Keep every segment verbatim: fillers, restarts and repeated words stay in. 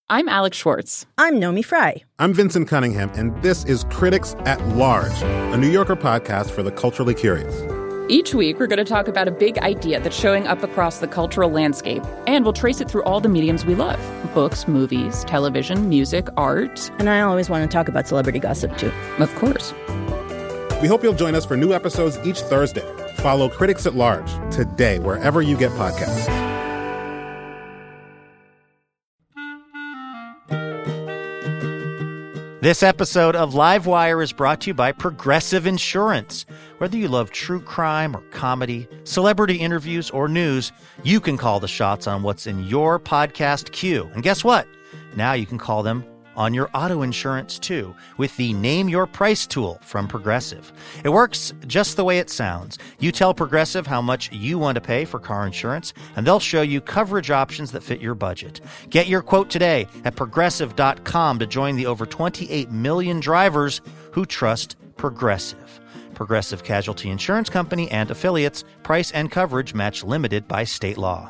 I'm Alex Schwartz. I'm Nomi Fry. I'm Vincent Cunningham, and this is Critics at Large, a New Yorker podcast for the culturally curious. Each week, we're going to talk about a big idea that's showing up across the cultural landscape, and we'll trace it through all the mediums we love. Books, movies, television, music, art. And I always want to talk about celebrity gossip, too. Of course. We hope you'll join us for new episodes each Thursday. Follow Critics at Large today, wherever you get podcasts. This episode of Livewire is brought to you by Progressive Insurance. Whether you love true crime or comedy, celebrity interviews, or news, you can call the shots on what's in your podcast queue. And guess what? Now you can call them on your auto insurance, too, with the Name Your Price tool from Progressive. It works just the way it sounds. You tell Progressive how much you want to pay for car insurance, and they'll show you coverage options that fit your budget. Get your quote today at Progressive dot com to join the over twenty-eight million drivers who trust Progressive. Progressive Casualty Insurance Company and affiliates. Price and coverage match limited by state law.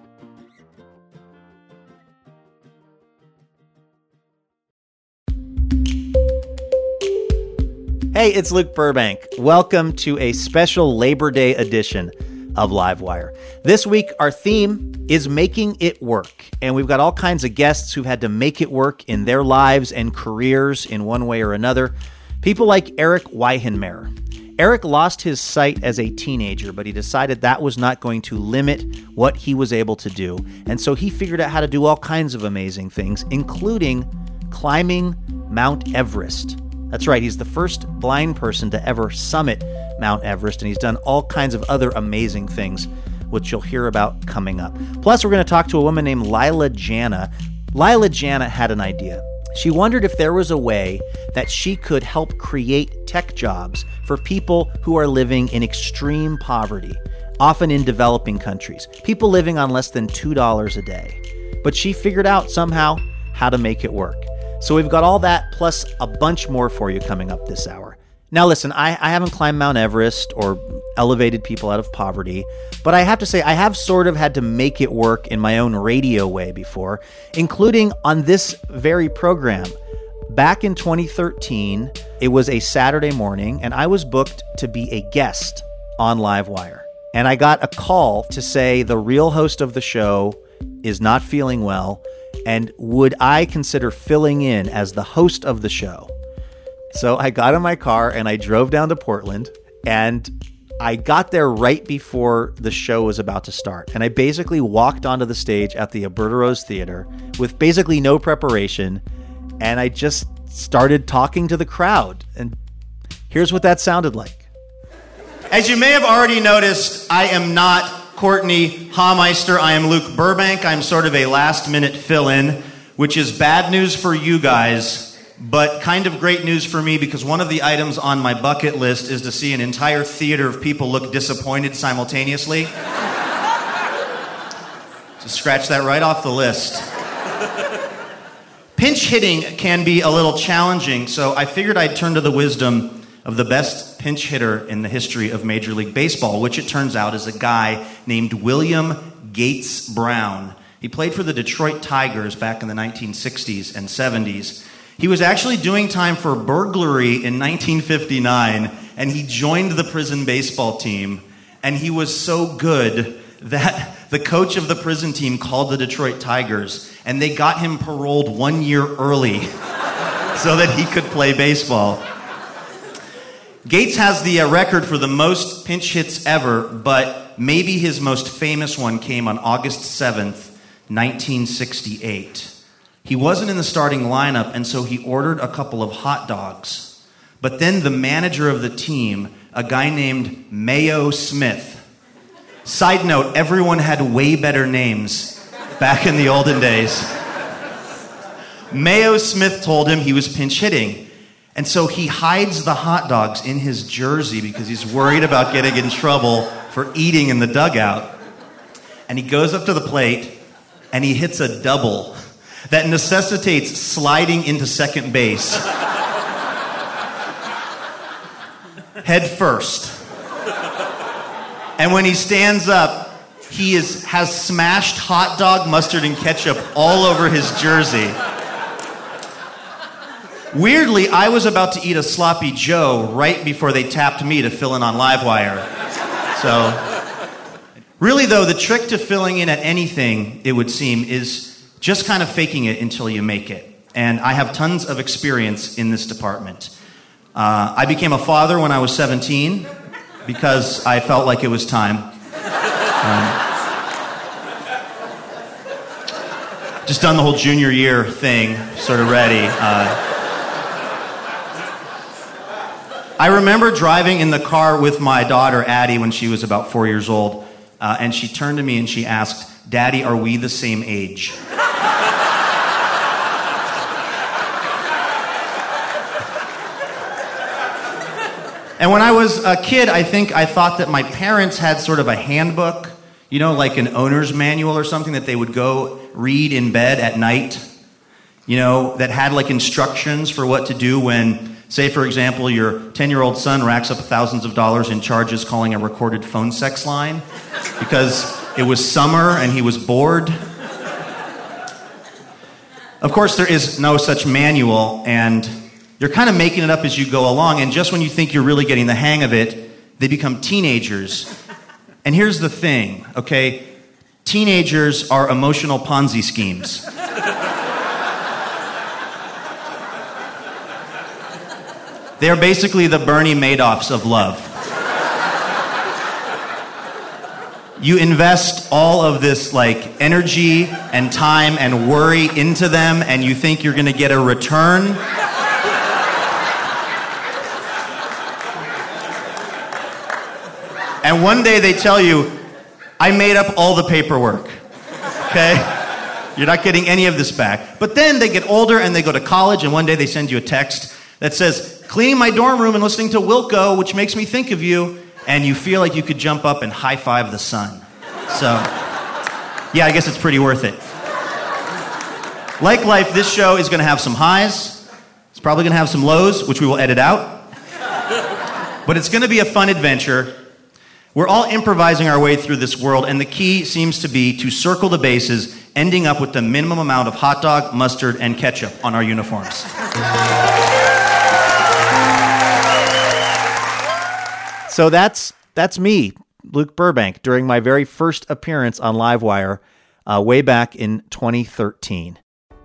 Hey, it's Luke Burbank. Welcome to a special Labor Day edition of Livewire. This week, our theme is making it work. And we've got all kinds of guests who've had to make it work in their lives and careers in one way or another. People like Erik Weihenmayer. Erik lost his sight as a teenager, but he decided that was not going to limit what he was able to do. And so he figured out how to do all kinds of amazing things, including climbing Mount Everest. That's right, he's the first blind person to ever summit Mount Everest, and he's done all kinds of other amazing things, which you'll hear about coming up. Plus, we're going to talk to a woman named Lila Janna. Lila Janna had an idea. She wondered if there was a way that she could help create tech jobs for people who are living in extreme poverty, often in developing countries, people living on less than two dollars a day. But she figured out somehow how to make it work. So we've got all that plus a bunch more for you coming up this hour. Now listen, I, I haven't climbed Mount Everest or elevated people out of poverty, but I have to say I have sort of had to make it work in my own radio way before, including on this very program. Back in twenty thirteen, it was a Saturday morning, and I was booked to be a guest on Livewire. And I got a call to say the real host of the show is not feeling well, and would I consider filling in as the host of the show? So I got in my car and I drove down to Portland, and I got there right before the show was about to start. And I basically walked onto the stage at the Alberta Rose Theater with basically no preparation, and I just started talking to the crowd. And here's what that sounded like. As you may have already noticed, I am not Courtney Hameister. I am Luke Burbank. I'm sort of a last-minute fill-in, which is bad news for you guys, but kind of great news for me because one of the items on my bucket list is to see an entire theater of people look disappointed simultaneously. Just scratch that right off the list. Pinch hitting can be a little challenging, so I figured I'd turn to the wisdom of the best pinch hitter in the history of Major League Baseball, which it turns out is a guy named William Gates Brown. He played for the Detroit Tigers back in the nineteen sixties and seventies. He was actually doing time for burglary in nineteen fifty-nine, and he joined the prison baseball team, and he was so good that the coach of the prison team called the Detroit Tigers, and they got him paroled one year early so that he could play baseball. Gates has the uh, record for the most pinch hits ever, but maybe his most famous one came on August seventh, nineteen sixty-eight. He wasn't in the starting lineup, and so he ordered a couple of hot dogs. But then the manager of the team, a guy named Mayo Smith. Side note, everyone had way better names back in the olden days. Mayo Smith told him he was pinch hitting. And so he hides the hot dogs in his jersey because he's worried about getting in trouble for eating in the dugout. And he goes up to the plate and he hits a double that necessitates sliding into second base. Head first. And when he stands up, he is has smashed hot dog, mustard, and ketchup all over his jersey. Weirdly, I was about to eat a sloppy Joe right before they tapped me to fill in on Livewire. So, really though, the trick to filling in at anything, it would seem, is just kind of faking it until you make it. And I have tons of experience in this department. Uh, I became a father when I was seventeen because I felt like it was time. Um, just done the whole junior year thing, sort of ready. Uh, I remember driving in the car with my daughter, Addie, when she was about four years old, uh, and she turned to me and she asked, "Daddy, are we the same age?" And when I was a kid, I think I thought that my parents had sort of a handbook, you know, like an owner's manual or something that they would go read in bed at night, you know, that had like instructions for what to do when, say, for example, your ten-year-old son racks up thousands of dollars in charges calling a recorded phone sex line because it was summer and he was bored. Of course, there is no such manual, and you're kind of making it up as you go along, and just when you think you're really getting the hang of it, they become teenagers. And here's the thing, okay? Teenagers are emotional Ponzi schemes. They're basically the Bernie Madoffs of love. You invest all of this like energy and time and worry into them, and you think you're going to get a return. And one day they tell you, "I made up all the paperwork." Okay? You're not getting any of this back. But then they get older and they go to college, and one day they send you a text that says, "Cleaning my dorm room and listening to Wilco, which makes me think of you," and you feel like you could jump up and high-five the sun. So, yeah, I guess it's pretty worth it. Like life, this show is going to have some highs. It's probably going to have some lows, which we will edit out. But it's going to be a fun adventure. We're all improvising our way through this world, and the key seems to be to circle the bases, ending up with the minimum amount of hot dog, mustard, and ketchup on our uniforms. So that's that's me, Luke Burbank, during my very first appearance on Livewire uh, way back in twenty thirteen.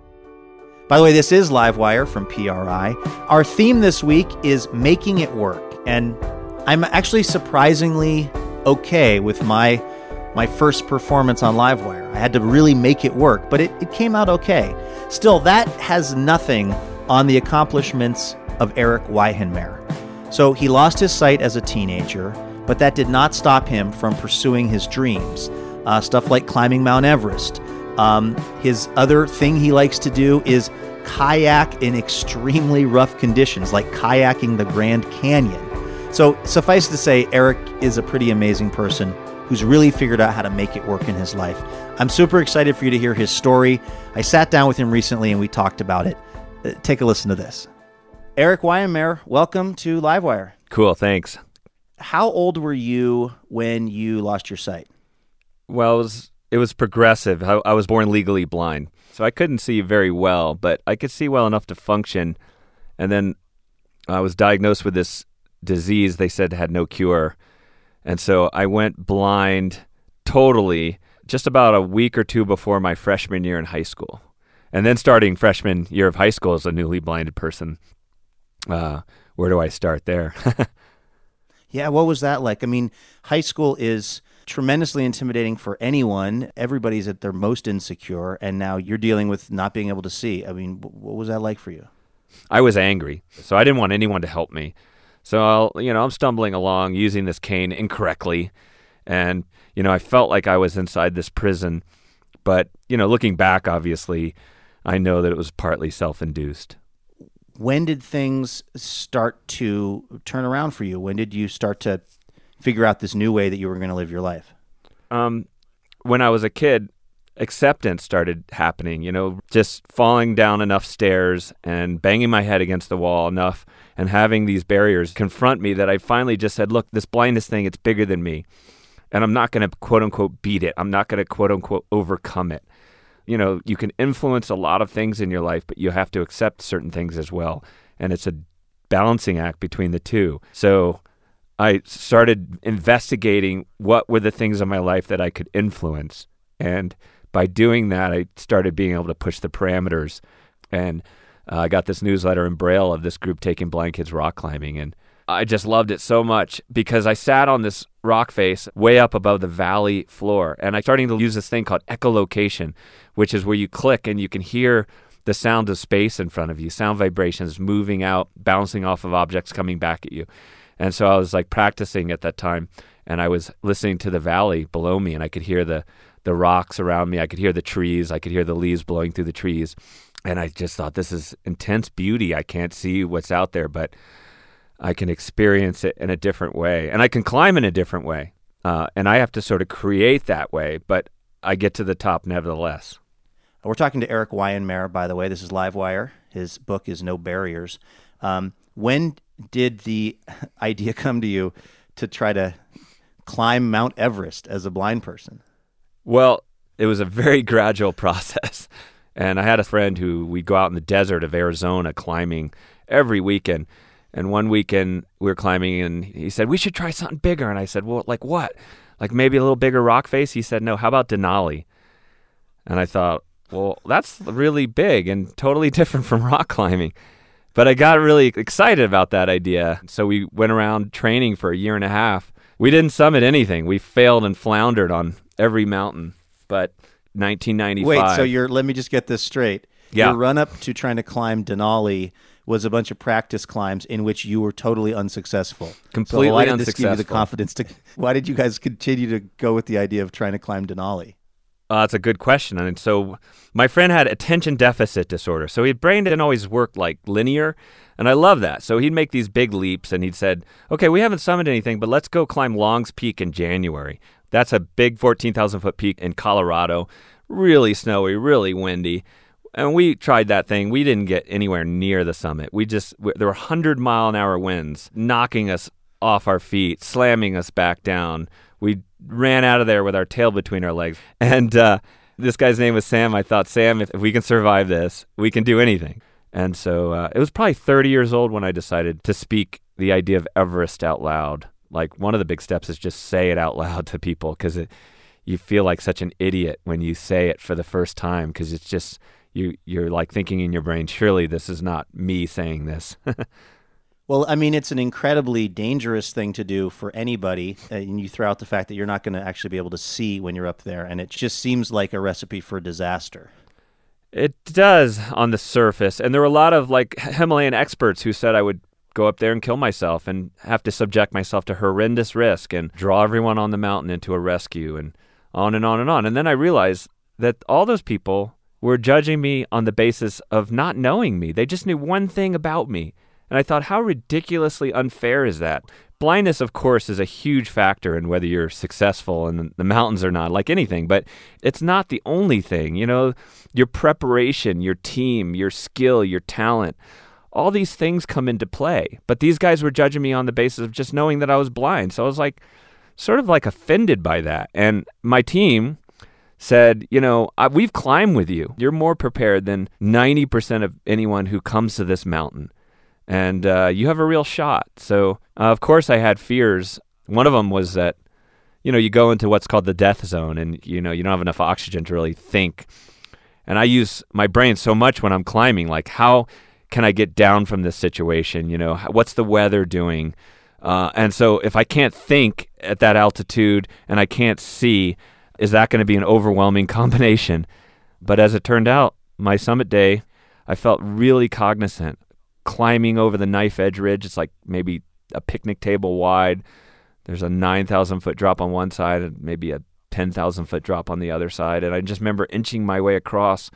By the way, this is Livewire from P R I. Our theme this week is making it work, and I'm actually surprisingly okay with my my first performance on Livewire. I had to really make it work, but it, it came out okay. Still, that has nothing on the accomplishments of Erik Weihenmayer. So he lost his sight as a teenager, but that did not stop him from pursuing his dreams. Uh, stuff like climbing Mount Everest. Um, his other thing he likes to do is kayak in extremely rough conditions, like kayaking the Grand Canyon. So suffice to say, Erik is a pretty amazing person who's really figured out how to make it work in his life. I'm super excited for you to hear his story. I sat down with him recently and we talked about it. Uh, take a listen to this. Erik Weihenmayer, welcome to Livewire. Cool, thanks. How old were you when you lost your sight? Well, it was, it was progressive. I, I was born legally blind, so I couldn't see very well, but I could see well enough to function. And then I was diagnosed with this disease they said had no cure. And so I went blind totally just about a week or two before my freshman year in high school. And then starting freshman year of high school as a newly blinded person. Uh, where do I start there? Yeah, what was that like? I mean, high school is tremendously intimidating for anyone. Everybody's at their most insecure, and now you're dealing with not being able to see. I mean, what was that like for you? I was angry, so I didn't want anyone to help me. So, I'll, you know, I'm stumbling along using this cane incorrectly, and, you know, I felt like I was inside this prison. But, you know, looking back, obviously, I know that it was partly self-induced. When did things start to turn around for you? When did you start to figure out this new way that you were going to live your life? Um, when I was a kid, acceptance started happening, you know, just falling down enough stairs and banging my head against the wall enough and having these barriers confront me that I finally just said, look, this blindness thing, it's bigger than me. and I'm not going to quote unquote beat it. I'm not going to quote unquote overcome it. You know, you can influence a lot of things in your life, but you have to accept certain things as well. And it's a balancing act between the two. So I started investigating what were the things in my life that I could influence. And by doing that, I started being able to push the parameters. And uh, I got this newsletter in Braille of this group taking blind kids rock climbing. And I just loved it so much because I sat on this rock face way up above the valley floor. And I'm starting to use this thing called echolocation, which is where you click and you can hear the sound of space in front of you, sound vibrations moving out, bouncing off of objects coming back at you. And so I was like practicing at that time, and I was listening to the valley below me, and I could hear the, the rocks around me. I could hear the trees. I could hear the leaves blowing through the trees. And I just thought, this is intense beauty. I can't see what's out there, but I can experience it in a different way. And I can climb in a different way. Uh, and I have to sort of create that way, but I get to the top nevertheless. We're talking to Erik Weihenmayer, by the way. This is Livewire. His book is No Barriers. Um, when did the idea come to you to try to climb Mount Everest as a blind person? Well, it was a very gradual process. And I had a friend who we'd go out in the desert of Arizona climbing every weekend. And one weekend we were climbing and he said, we should try something bigger. And I said, well, like what? Like maybe a little bigger rock face? He said, no, how about Denali? And I thought, well, that's really big and totally different from rock climbing. But I got really excited about that idea. So we went around training for a year and a half. We didn't summit anything. We failed and floundered on every mountain. But nineteen ninety-five... Wait, so you're, let me just get this straight. Yeah. Your run-up to trying to climb Denali was a bunch of practice climbs in which you were totally unsuccessful. Completely so why did unsuccessful. this give you the confidence to... Why did you guys continue to go with the idea of trying to climb Denali? Uh, that's a good question. And so my friend had attention deficit disorder. So his brain didn't always work like linear. And I love that. So he'd make these big leaps and he'd said, okay, we haven't summited anything, but let's go climb Long's Peak in January. That's a big fourteen thousand foot peak in Colorado. Really snowy, really windy. And we tried that thing. We didn't get anywhere near the summit. We just, there were one hundred mile an hour winds knocking us off our feet, slamming us back down. We ran out of there with our tail between our legs. And uh, this guy's name was Sam. I thought, Sam, if, if we can survive this, we can do anything. And so uh, it was probably thirty years old when I decided to speak the idea of Everest out loud. Like one of the big steps is just say it out loud to people because you feel like such an idiot when you say it for the first time because it's just, you, you're like thinking in your brain, surely this is not me saying this. Well, I mean, it's an incredibly dangerous thing to do for anybody, and you throw out the fact that you're not going to actually be able to see when you're up there, and it just seems like a recipe for disaster. It does on the surface, and there were a lot of like Himalayan experts who said I would go up there and kill myself and have to subject myself to horrendous risk and draw everyone on the mountain into a rescue and on and on and on. And then I realized that all those people were judging me on the basis of not knowing me. They just knew one thing about me. And I thought, how ridiculously unfair is that? Blindness, of course, is a huge factor in whether you're successful in the mountains or not, like anything. But it's not the only thing. You know, your preparation, your team, your skill, your talent, all these things come into play. But these guys were judging me on the basis of just knowing that I was blind. So I was like, sort of like offended by that. And my team said, you know, I, we've climbed with you. You're more prepared than ninety percent of anyone who comes to this mountain. And uh, you have a real shot. So, uh, of course, I had fears. One of them was that, you know, you go into what's called the death zone and, you know, you don't have enough oxygen to really think. And I use my brain so much when I'm climbing, like how can I get down from this situation? You know, what's the weather doing? Uh, and so if I can't think at that altitude and I can't see, is that going to be an overwhelming combination? But as it turned out, my summit day, I felt really cognizant. Climbing over the knife edge ridge, it's like maybe a picnic table wide. There's a nine thousand foot drop on one side and maybe a ten thousand foot drop on the other side. And I just remember inching my way across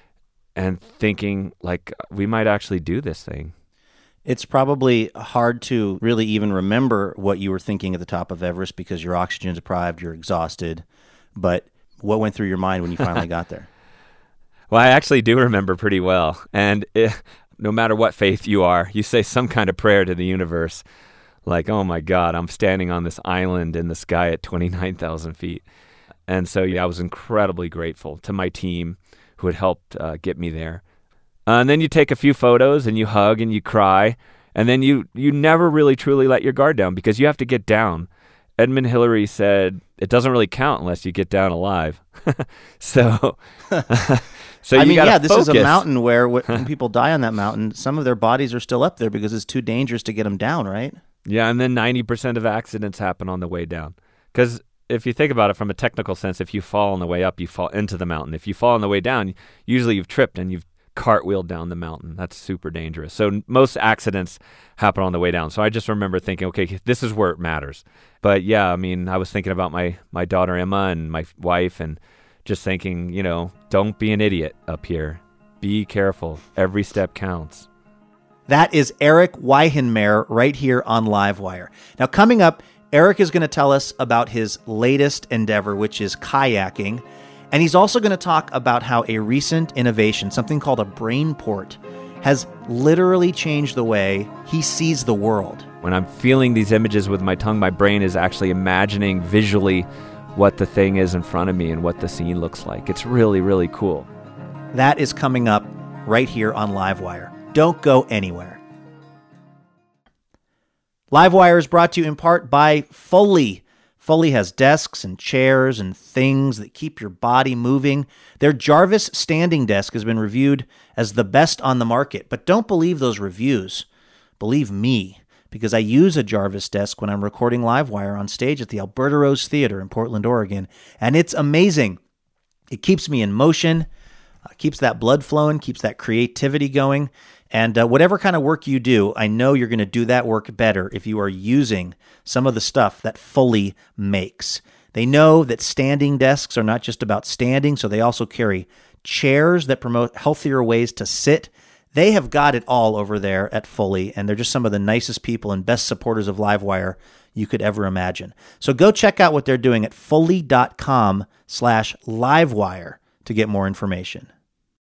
and thinking, like, we might actually do this thing. It's probably hard to really even remember what you were thinking at the top of Everest because you're oxygen deprived, you're exhausted. But what went through your mind when you finally got there? Well, I actually do remember pretty well. And it, no matter what faith you are, you say some kind of prayer to the universe. like, oh my God, I'm standing on this island in the sky at twenty-nine thousand feet. And so, yeah, I was incredibly grateful to my team who had helped uh, get me there. Uh, and then you take a few photos and you hug and you cry. And then you, you never really truly let your guard down because you have to get down. Edmund Hillary said, it doesn't really count unless you get down alive. so, so I you mean, gotta yeah, this focus. is a mountain where when people die on that mountain, some of their bodies are still up there because it's too dangerous to get them down, right? Yeah, and then ninety percent of accidents happen on the way down. Because if you think about it from a technical sense, if you fall on the way up, you fall into the mountain. If you fall on the way down, usually you've tripped and you've cartwheeled down the mountain. That's super dangerous. So most accidents happen on the way down. So I just remember thinking, okay, this is where it matters. But yeah, I mean, I was thinking about my, my daughter Emma and my wife and just thinking, you know, don't be an idiot up here. Be careful. Every step counts. That is Eric Weihenmayer right here on Livewire. Now, coming up, Eric is going to tell us about his latest endeavor, which is kayaking. And he's also going to talk about how a recent innovation, something called a brain port, has literally changed the way he sees the world. When I'm feeling these images with my tongue, my brain is actually imagining visually what the thing is in front of me and what the scene looks like. It's really, really cool. That is coming up right here on Livewire. Don't go anywhere. Livewire is brought to you in part by Fully. Fully has desks and chairs and things that keep your body moving. Their Jarvis standing desk has been reviewed as the best on the market. But don't believe those reviews. Believe me, because I use a Jarvis desk when I'm recording Livewire on stage at the Alberta Rose Theater in Portland, Oregon. And it's amazing. It keeps me in motion, uh, keeps that blood flowing, keeps that creativity going. And uh, whatever kind of work you do, I know you're going to do that work better if you are using some of the stuff that Fully makes. They know that standing desks are not just about standing, so they also carry chairs that promote healthier ways to sit. They have got it all over there at Fully, and they're just some of the nicest people and best supporters of Livewire you could ever imagine. So go check out what they're doing at fully.com slash livewire to get more information.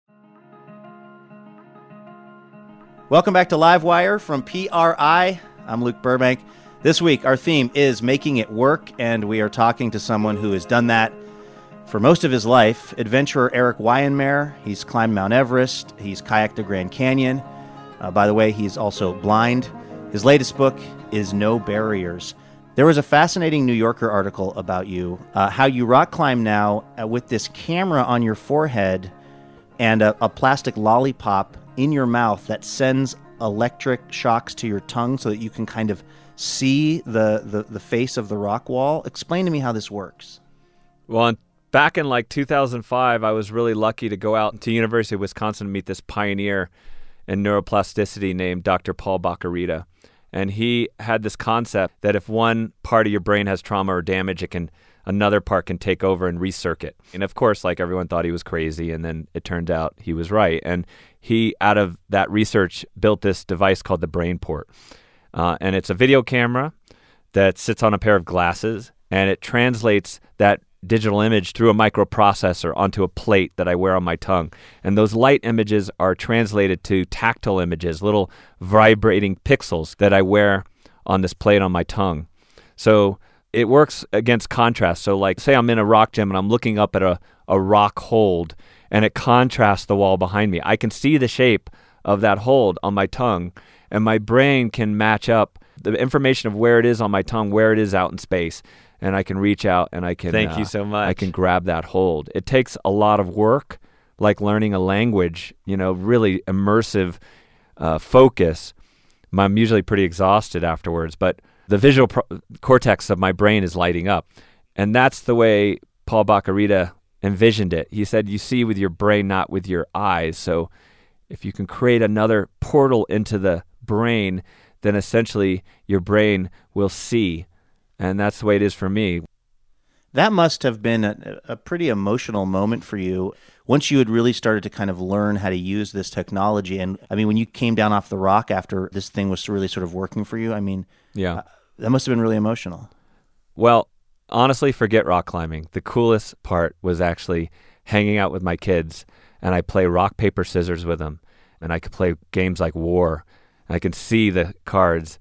Welcome back to Livewire from P R I. I'm Luke Burbank. This week, our theme is making it work, and we are talking to someone who has done that for most of his life. Adventurer Eric Weihenmayer. He's climbed Mount Everest. He's kayaked the Grand Canyon. Uh, by the way, he's also blind. His latest book is No Barriers. There was a fascinating New Yorker article about you, uh, how you rock climb now uh, with this camera on your forehead and a, a plastic lollipop in your mouth that sends electric shocks to your tongue so that you can kind of see the, the, the face of the rock wall. Explain to me how this works. Well, back in like two thousand five, I was really lucky to go out to University of Wisconsin to meet this pioneer in neuroplasticity named Doctor Paul Bach-y-Rita. And he had this concept that if one part of your brain has trauma or damage, it can another part can take over and recircuit. And of course, like everyone thought he was crazy, and then it turned out he was right. And he, out of that research, built this device called the brain port. Uh, and it's a video camera that sits on a pair of glasses, and it translates that digital image through a microprocessor onto a plate that I wear on my tongue. And those light images are translated to tactile images, little vibrating pixels that I wear on this plate on my tongue. So it works against contrast. So like, say I'm in a rock gym and I'm looking up at a, a rock hold, and it contrasts the wall behind me. I can see the shape of that hold on my tongue, and my brain can match up the information of where it is on my tongue, where it is out in space, and I can reach out and I can Thank uh, you so much. I can grab that hold. It takes a lot of work, like learning a language, you know, really immersive uh, focus. I'm usually pretty exhausted afterwards, but the visual pro- cortex of my brain is lighting up. And that's the way Paul Bach-y-Rita envisioned it. He said, you see with your brain, not with your eyes. So if you can create another portal into the brain, then essentially your brain will see. And that's the way it is for me. That must have been a, a pretty emotional moment for you once you had really started to kind of learn how to use this technology. And I mean, when you came down off the rock after this thing was really sort of working for you, I mean, yeah, uh, that must have been really emotional. Well, honestly, forget rock climbing. The coolest part was actually hanging out with my kids, and I play rock, paper, scissors with them. And I could play games like War. I can see the cards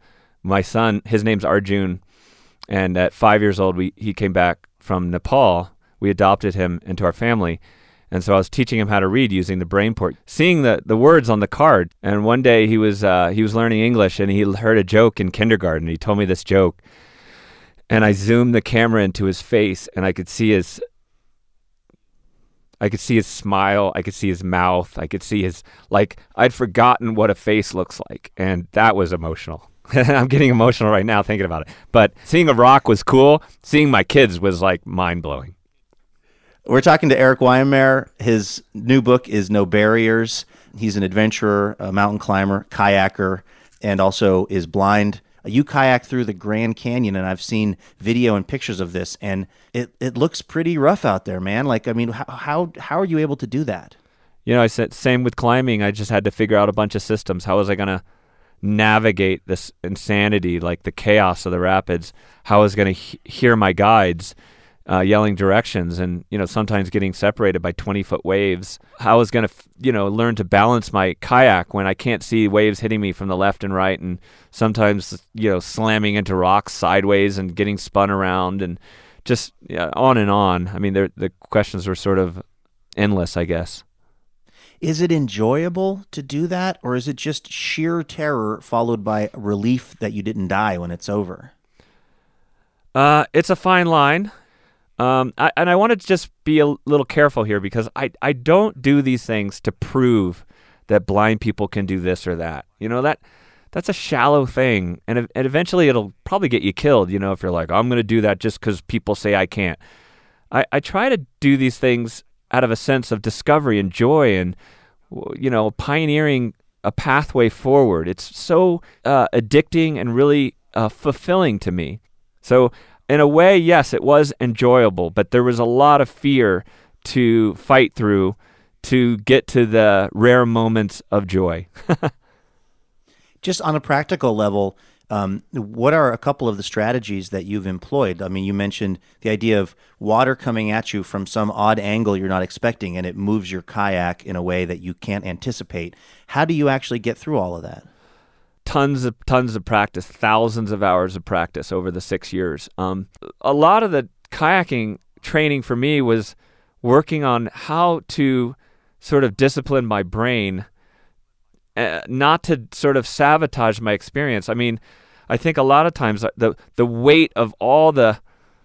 my son, his name's Arjun, and at five years old, we he came back from Nepal. We adopted him into our family. And so I was teaching him how to read using the Brainport, seeing the, the words on the card. And one day he was uh, he was learning English, and he heard a joke in kindergarten. He told me this joke, and I zoomed the camera into his face, and I could see his I could see his smile. I could see his mouth. I could see his, like, I'd forgotten what a face looks like, and that was emotional. I'm getting emotional right now thinking about it. But seeing a rock was cool. Seeing my kids was like mind blowing. We're talking to Erik Weihenmayer. His new book is No Barriers. He's an adventurer, a mountain climber, kayaker, and also is blind. You kayak through the Grand Canyon, and I've seen video and pictures of this, and it, it looks pretty rough out there, man. Like, I mean, how, how how are you able to do that? You know, I said same with climbing. I just had to figure out a bunch of systems. How was I going to navigate this insanity, like the chaos of the rapids? How I was going to he- hear my guides Uh, yelling directions, and you know, sometimes getting separated by twenty foot waves. How I was going to, you know, learn to balance my kayak when I can't see waves hitting me from the left and right, and sometimes, you know, slamming into rocks sideways and getting spun around, and just yeah, on and on. I mean, the questions were sort of endless, I guess. Is it enjoyable to do that, or is it just sheer terror followed by relief that you didn't die when it's over? Uh, it's a fine line. Um, I, and I want to just be a little careful here, because I, I don't do these things to prove that blind people can do this or that. You know, that that's a shallow thing, and, and eventually it'll probably get you killed, you know, if you're like, I'm going to do that just because people say I can't. I, I try to do these things out of a sense of discovery and joy and, you know, pioneering a pathway forward. It's so uh, addicting and really uh, fulfilling to me. So in a way, yes, it was enjoyable, but there was a lot of fear to fight through to get to the rare moments of joy. Just on a practical level, um, what are a couple of the strategies that you've employed? I mean, you mentioned the idea of water coming at you from some odd angle you're not expecting, and it moves your kayak in a way that you can't anticipate. How do you actually get through all of that? Tons of tons of practice, thousands of hours of practice over the six years. Um, a lot of the kayaking training for me was working on how to sort of discipline my brain, uh, not to sort of sabotage my experience. I mean, I think a lot of times the the weight of all the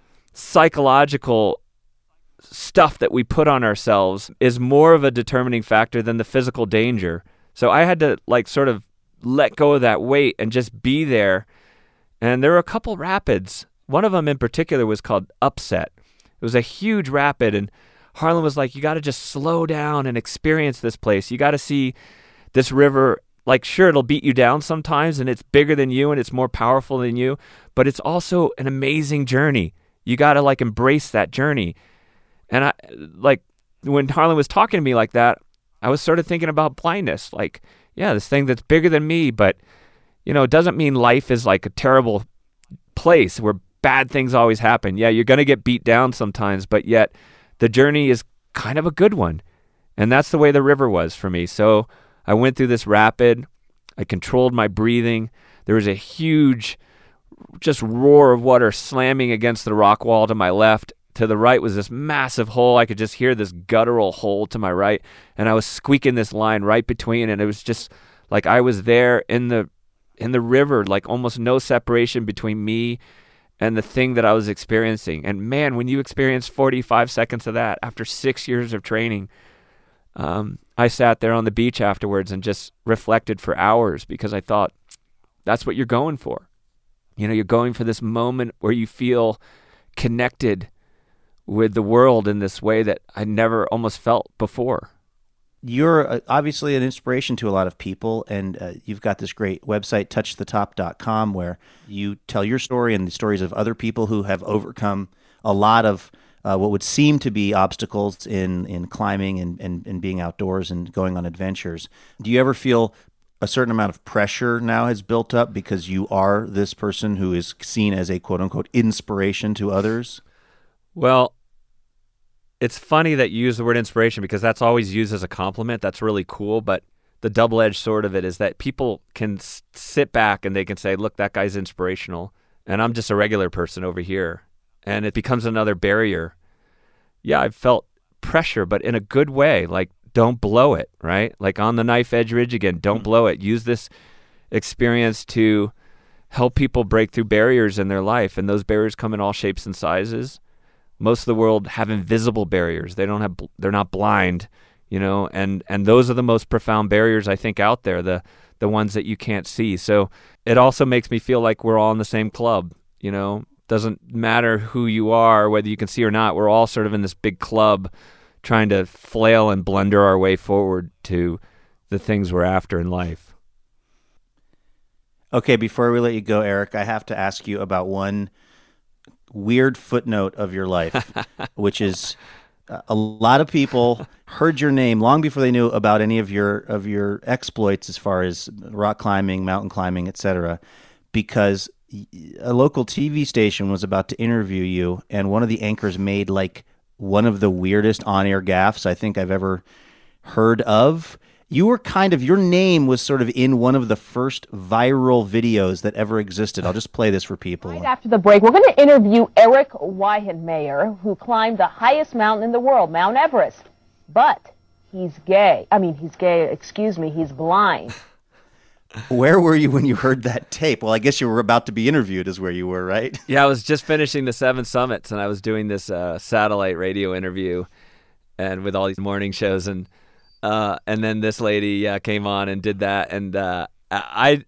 psychological stuff that we put on ourselves is more of a determining factor than the physical danger. So I had to like sort of let go of that weight and just be there. And there were a couple rapids. One of them in particular was called Upset. It was a huge rapid, and Harlan was like, you got to just slow down and experience this place. You got to see this river. Like, sure, it'll beat you down sometimes, and it's bigger than you, and it's more powerful than you, but it's also an amazing journey. You got to like embrace that journey. And I like when Harlan was talking to me like that, I was sort of thinking about blindness. Like, yeah, this thing that's bigger than me, but, you know, it doesn't mean life is like a terrible place where bad things always happen. Yeah, you're going to get beat down sometimes, but yet the journey is kind of a good one. And that's the way the river was for me. So I went through this rapid. I controlled my breathing. There was a huge just roar of water slamming against the rock wall to my left. To the right was this massive hole. I could just hear this guttural hole to my right, and I was squeaking this line right between, and it was just like I was there in the in the river, like almost no separation between me and the thing that I was experiencing. And man, when you experience forty-five seconds of that after six years of training, um, I sat there on the beach afterwards and just reflected for hours, because I thought, that's what you're going for. You know, you're going for this moment where you feel connected with the world in this way that I never almost felt before. You're uh, obviously an inspiration to a lot of people, and uh, you've got this great website, touch the top dot com, where you tell your story and the stories of other people who have overcome a lot of uh, what would seem to be obstacles in, in climbing and, and, and being outdoors and going on adventures. Do you ever feel a certain amount of pressure now has built up because you are this person who is seen as a quote-unquote inspiration to others? Well, it's funny that you use the word inspiration, because that's always used as a compliment. That's really cool. But the double-edged sword of it is that people can s- sit back and they can say, look, that guy's inspirational, and I'm just a regular person over here. And it becomes another barrier. Yeah, I've felt pressure, but in a good way. Like, don't blow it, right? Like on the knife edge ridge again, don't blow it. Use this experience to help people break through barriers in their life. And those barriers come in all shapes and sizes. Most of the world have invisible barriers. They don't have, they're not blind, you know, and, and those are the most profound barriers I think out there, the, the ones that you can't see. So it also makes me feel like we're all in the same club, you know. Doesn't matter who you are, whether you can see or not. We're all sort of in this big club trying to flail and blunder our way forward to the things we're after in life. Okay, before we let you go, Eric, I have to ask you about one weird footnote of your life, which is uh, a lot of people heard your name long before they knew about any of your of your exploits as far as rock climbing, mountain climbing, et cetera, because a local T V station was about to interview you, and one of the anchors made like one of the weirdest on-air gaffes I think I've ever heard of. You were kind of, your name was sort of in one of the first viral videos that ever existed. I'll just play this for people. Right after the break, we're going to interview Eric Weihenmayer, who climbed the highest mountain in the world, Mount Everest. But he's gay. I mean, he's gay, excuse me, he's blind. Where were you when you heard that tape? Well, I guess you were about to be interviewed is where you were, right? Yeah, I was just finishing the Seven Summits, and I was doing this uh, satellite radio interview and with all these morning shows, and uh, and then this lady yeah, came on and did that, and uh, I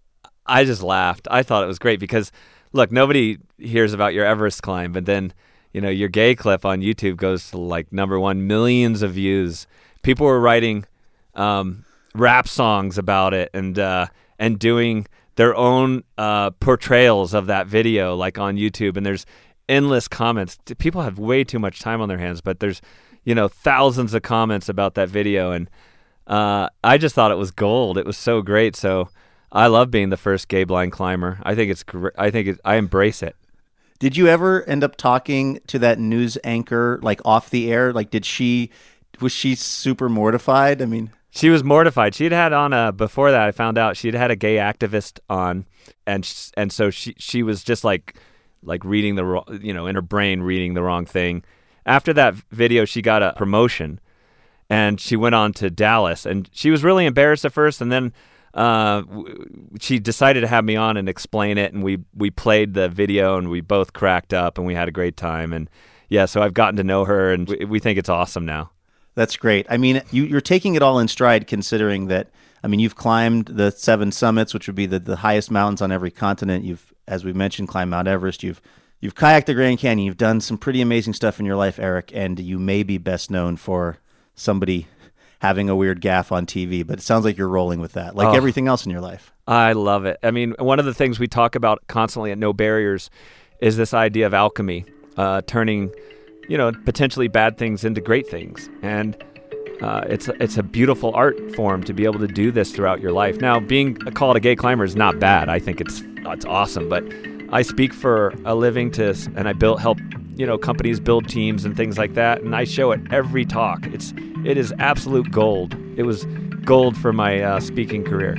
I just laughed. I thought it was great because, look, nobody hears about your Everest climb, but then, you know, your gay clip on YouTube goes to like number one, millions of views. People were writing Um, rap songs about it and uh, and doing their own uh, portrayals of that video, like on YouTube. And there's endless comments. People have way too much time on their hands, but there's, you know, thousands of comments about that video. And uh, I just thought it was gold. It was so great. So I love being the first gay blind climber. I think it's gr- I think it, I embrace it. Did you ever end up talking to that news anchor like off the air? Like, did she was she super mortified? I mean. She was mortified. She'd had on a, before that I found out, she'd had a gay activist on, and sh- and so she she was just like like reading the wrong, you know, in her brain reading the wrong thing. After that video, she got a promotion, and she went on to Dallas, and she was really embarrassed at first, and then uh, w- she decided to have me on and explain it, and we we played the video, and we both cracked up, and we had a great time, and yeah, so I've gotten to know her, and we, we think it's awesome now. That's great. I mean, you, you're taking it all in stride, considering that, I mean, you've climbed the seven summits, which would be the, the highest mountains on every continent. You've, as we mentioned, climbed Mount Everest. You've you've kayaked the Grand Canyon. You've done some pretty amazing stuff in your life, Eric, and you may be best known for somebody having a weird gaffe on T V, but it sounds like you're rolling with that, like oh, everything else in your life. I love it. I mean, one of the things we talk about constantly at No Barriers is this idea of alchemy, uh, turning, you know, potentially bad things into great things. And Uh, it's it's a beautiful art form to be able to do this throughout your life. Now, being called a gay climber is not bad. I think it's it's awesome. But I speak for a living to, and I build help you know companies build teams and things like that. And I show it every talk. It's it is absolute gold. It was gold for my uh, speaking career.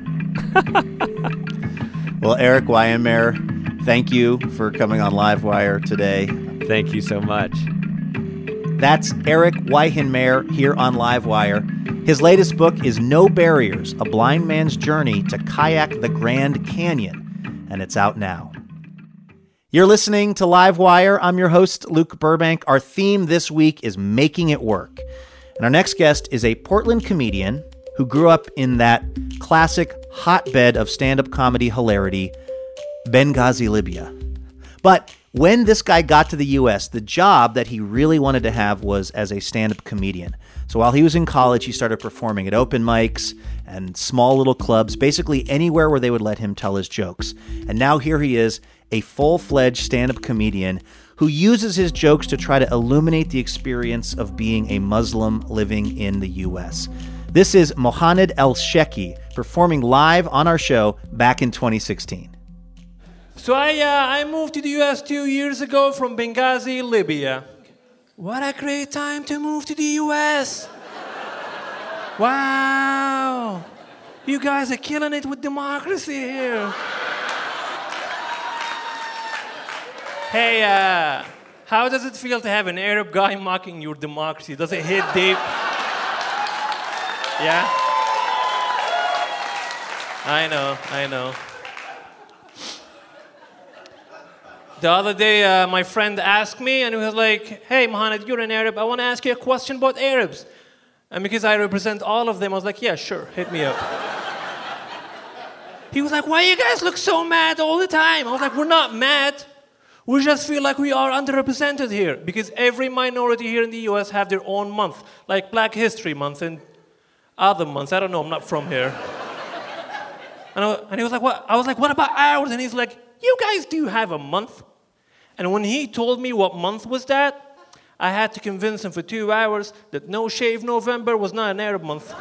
Well, Eric Weihenmayer, thank you for coming on Livewire today. Thank you so much. That's Eric Weihenmayer here on Livewire. His latest book is No Barriers, A Blind Man's Journey to Kayak the Grand Canyon, and it's out now. You're listening to Livewire. I'm your host, Luke Burbank. Our theme this week is Making It Work. And our next guest is a Portland comedian who grew up in that classic hotbed of stand-up comedy hilarity, Benghazi, Libya. But when this guy got to the U S, the job that he really wanted to have was as a stand-up comedian. So while he was in college, he started performing at open mics and small little clubs, basically anywhere where they would let him tell his jokes. And now here he is, a full-fledged stand-up comedian who uses his jokes to try to illuminate the experience of being a Muslim living in the U S. This is Mohanad El-Sheki performing live on our show back in twenty sixteen. So I uh, I moved to the U S two years ago from Benghazi, Libya. What a great time to move to the U S. Wow. You guys are killing it with democracy here. Hey, uh, how does it feel to have an Arab guy mocking your democracy? Does it hit deep? Yeah? I know, I know. The other day, uh, my friend asked me, and he was like, hey, Mohammed, you're an Arab. I want to ask you a question about Arabs. And because I represent all of them, I was like, yeah, sure, hit me up. He was like, why you guys look so mad all the time? I was like, we're not mad. We just feel like we are underrepresented here. Because every minority here in the U S have their own month. Like Black History Month and other months. I don't know, I'm not from here. And, I, and he was like, what? I was like, what about ours? And he's like, you guys do have a month. And when he told me what month was that, I had to convince him for two hours that No Shave November was not an Arab month.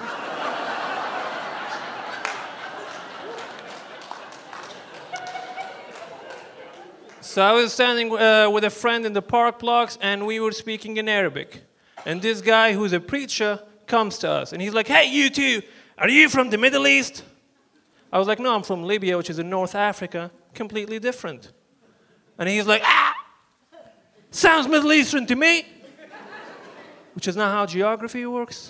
So I was standing uh, with a friend in the park blocks, and we were speaking in Arabic. And this guy, who's a preacher, comes to us. And he's like, hey, you two, are you from the Middle East? I was like, no, I'm from Libya, which is in North Africa. Completely different. And he's like, ah, sounds Middle Eastern to me. Which is not how geography works.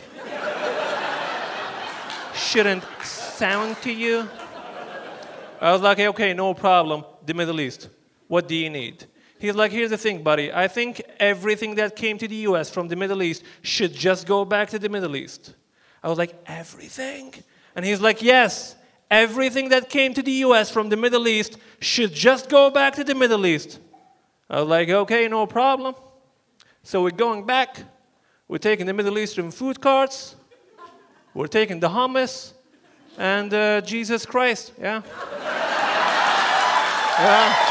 Shouldn't sound to you. I was like, okay, no problem, the Middle East. What do you need? He's like, here's the thing, buddy. I think everything that came to the U S from the Middle East should just go back to the Middle East. I was like, everything? And he's like, yes, everything that came to the U S from the Middle East should just go back to the Middle East. I was like, okay, no problem. So we're going back. We're taking the Middle Eastern food carts. We're taking the hummus. And uh, Jesus Christ, yeah? Yeah.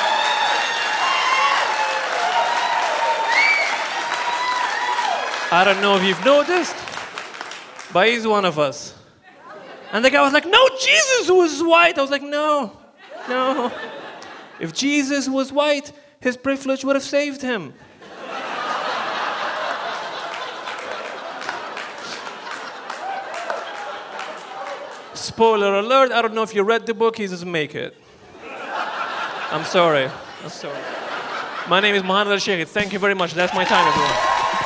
I don't know if you've noticed, but he's one of us. And the guy was like, no, Jesus was white. I was like, no, no. If Jesus was white, his privilege would have saved him. Spoiler alert, I don't know if you read the book, he doesn't make it. I'm sorry. I'm sorry. My name is Mohammed Al-Sheikh. Thank you very much. That's my time, everyone.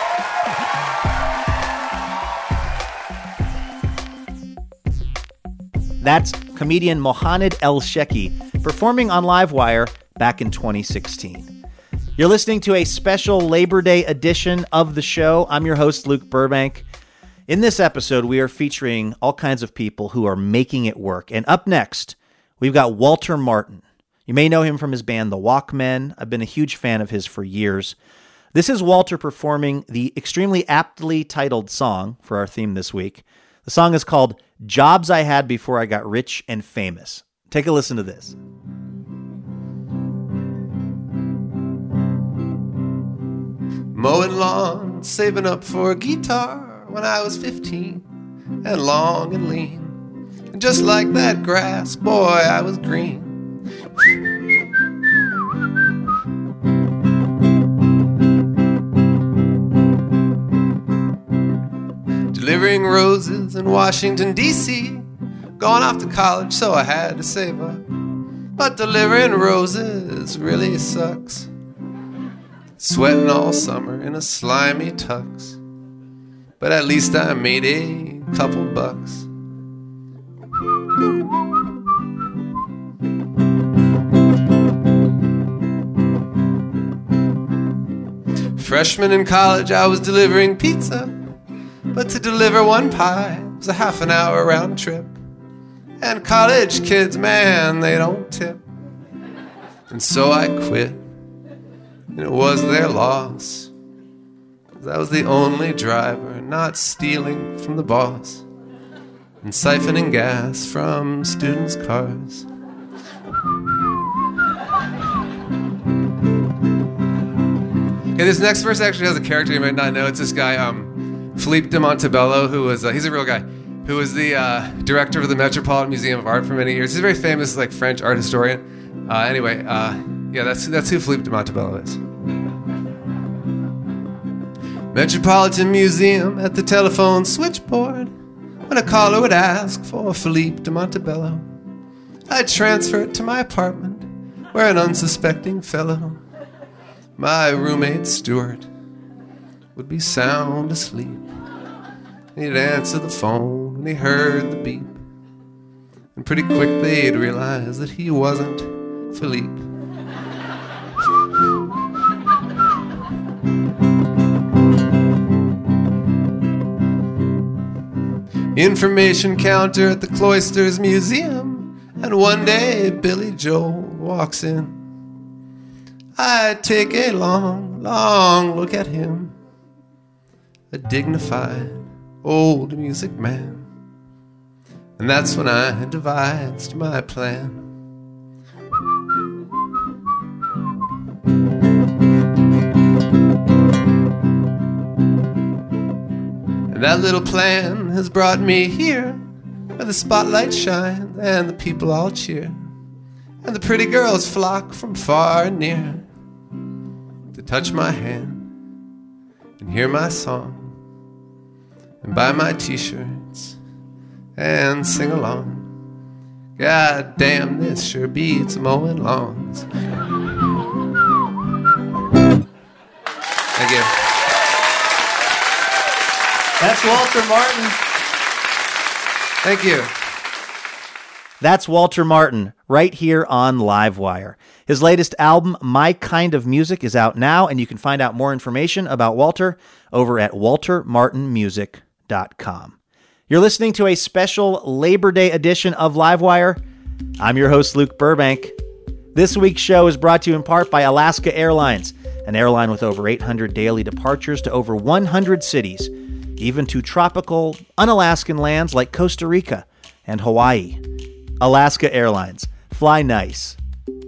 That's comedian Mohanad El-Sheki performing on Livewire back in twenty sixteen. You're listening to a special Labor Day edition of the show. I'm your host, Luke Burbank. In this episode, we are featuring all kinds of people who are making it work. And up next, we've got Walter Martin. You may know him from his band, The Walkmen. I've been a huge fan of his for years. This is Walter performing the extremely aptly titled song for our theme this week. The song is called Jobs I Had Before I Got Rich and Famous. Take a listen to this. Mowing lawn, saving up for a guitar when I was fifteen, and long and lean. And just like that grass, boy, I was green. Delivering roses in Washington, D C Going off to college, so I had to save up. But delivering roses really sucks. Sweating all summer in a slimy tux. But at least I made a couple bucks. Freshman in college, I was delivering pizza. But to deliver one pie was a half an hour round trip. And college kids, man, they don't tip. And so I quit. And it was their loss. 'Cause I was the only driver not stealing from the boss. And siphoning gas from students' cars. Okay, this next verse actually has a character you might not know. It's this guy, um... Philippe de Montebello, who was, uh, he's a real guy, who was the uh, director of the Metropolitan Museum of Art for many years. He's a very famous, like, French art historian. Uh, anyway, uh, yeah, that's that's who Philippe de Montebello is. Metropolitan Museum at the telephone switchboard. When a caller would ask for Philippe de Montebello, I'd transfer it to my apartment, where an unsuspecting fellow, my roommate Stuart, would be sound asleep. He'd answer the phone when he heard the beep, and pretty quickly he'd realize that he wasn't Philippe. Information counter at the Cloisters Museum, and one day Billy Joel walks in. I take a long, long look at him, a dignified old music man, and that's when I devised my plan. And that little plan has brought me here, where the spotlight shines and the people all cheer, and the pretty girls flock from far and near to touch my hand and hear my song and buy my t-shirts and sing along. God damn, this sure beats mowing lawns. Thank you. That's Walter Martin. Thank you. That's Walter Martin, right here on Livewire. His latest album, My Kind of Music, is out now, and you can find out more information about Walter over at walter martin music dot com. You're listening to a special Labor Day edition of Livewire. I'm your host, Luke Burbank. This week's show is brought to you in part by Alaska Airlines, an airline with over eight hundred daily departures to over one hundred cities, even to tropical, un-Alaskan lands like Costa Rica and Hawaii. Alaska Airlines. Fly nice.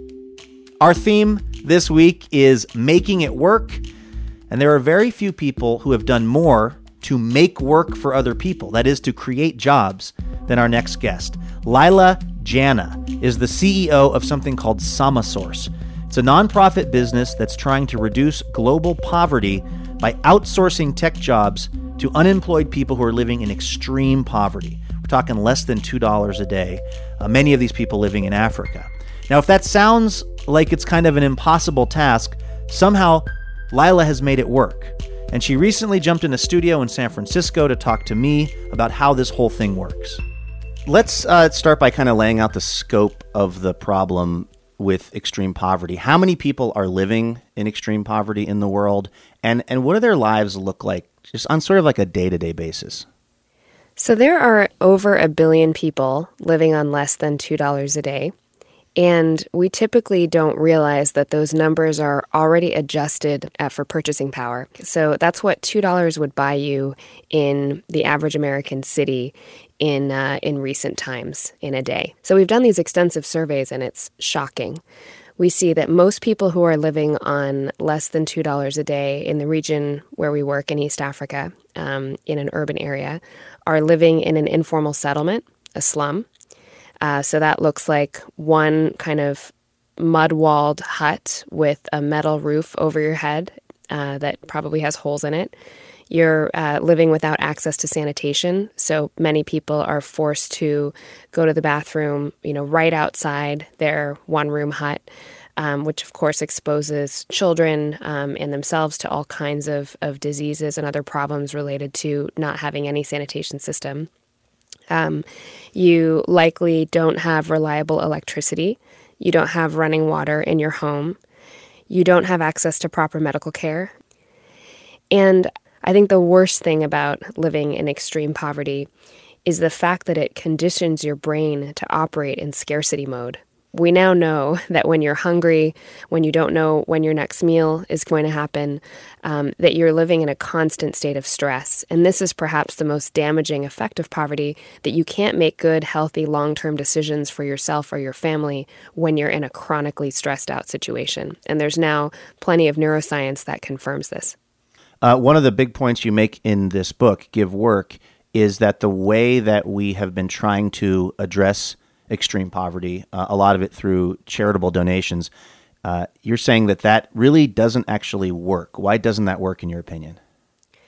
Our theme this week is making it work, and there are very few people who have done more to make work for other people, that is, to create jobs, than our next guest. Lila Jana is the C E O of something called Samasource. It's a nonprofit business that's trying to reduce global poverty by outsourcing tech jobs to unemployed people who are living in extreme poverty. We're talking less than two dollars a day. Uh, many of these people living in Africa. Now, if that sounds like it's kind of an impossible task, somehow Lila has made it work. And she recently jumped in a studio in San Francisco to talk to me about how this whole thing works. Let's uh, start by kind of laying out the scope of the problem with extreme poverty. How many people are living in extreme poverty in the world? And, and what do their lives look like just on sort of like a day-to-day basis? So there are over a billion people living on less than two dollars a day. And we typically don't realize that those numbers are already adjusted uh, for purchasing power. So that's what two dollars would buy you in the average American city in uh, in recent times in a day. So we've done these extensive surveys, and it's shocking. We see that most people who are living on less than two dollars a day in the region where we work in East Africa, um, in an urban area, are living in an informal settlement, a slum. Uh, so that looks like one kind of mud-walled hut with a metal roof over your head uh, that probably has holes in it. You're uh, living without access to sanitation, so many people are forced to go to the bathroom, you know, right outside their one-room hut, um, which of course exposes children um, and themselves to all kinds of, of diseases and other problems related to not having any sanitation system. Um, you likely don't have reliable electricity. You don't have running water in your home. You don't have access to proper medical care. And I think the worst thing about living in extreme poverty is the fact that it conditions your brain to operate in scarcity mode. We now know that when you're hungry, when you don't know when your next meal is going to happen, um, that you're living in a constant state of stress. And this is perhaps the most damaging effect of poverty, that you can't make good, healthy, long-term decisions for yourself or your family when you're in a chronically stressed out situation. And there's now plenty of neuroscience that confirms this. Uh, one of the big points you make in this book, Give Work, is that the way that we have been trying to address extreme poverty, uh, a lot of it through charitable donations, uh, you're saying that that really doesn't actually work. Why doesn't that work in your opinion?